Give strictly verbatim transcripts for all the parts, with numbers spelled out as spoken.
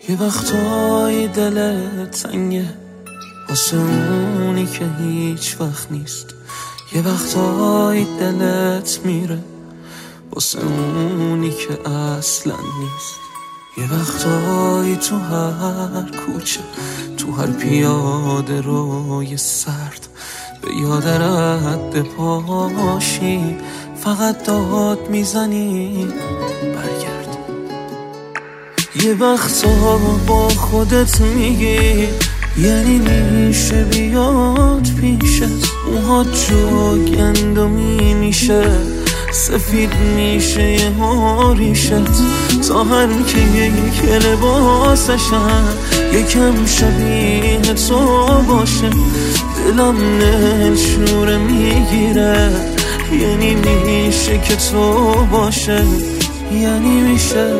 یه وقتایی دلت تنگه واسه اونی که هیچ وقت نیست. یه وقتایی دلت میره واسه اونی که اصلا نیست. یه وقتایی تو هر کوچه، تو هر پیاده روی سرد، به یاد رد پاشی فقط داد میزنی برگرد. یه وقتا با خودت میگی یعنی میشه بیاد پیشت، موهات جو گندمی میشه، سفید میشه یه ریشت، تا هر که یک لباسشم یکم شبیه تو باشه. دلم نشوره میگیره یعنی میشه که تو باشه، یعنی میشه.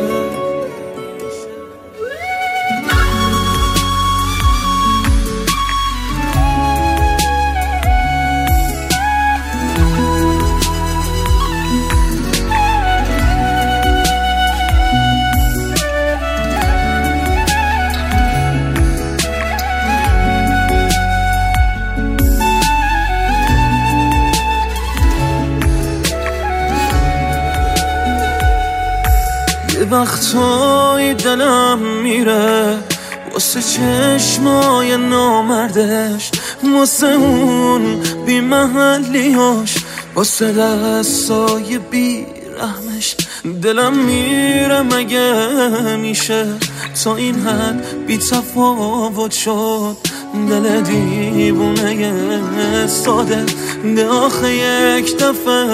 یه وقتایی دلم میره واسه چشمای نامردش، واسه اون بی محلیاش، واسه دستای بی رحمش. دلم میره مگه میشه تا این حد بی تفاوت شد. دل دیوونه ساده ده آخه یک دفعه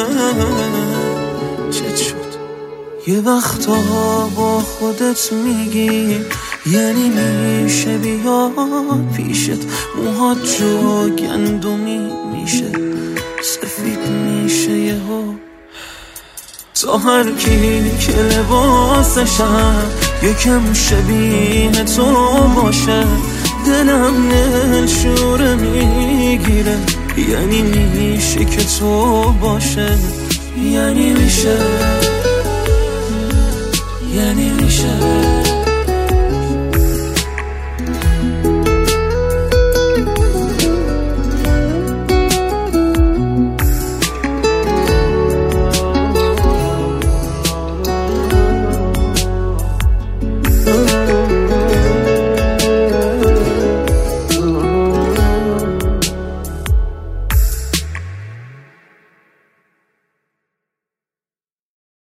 چت شد. یه وقتا با خودت میگی یعنی میشه بیاد پیشت، موهات جو گندمی میشه، سفید میشه یهو، تا هر کی که لباسشم یکم شبیه تو باشه. دلم نشوره میگیره یعنی میشه که تو باشه، یعنی میشه، یعنی میشه.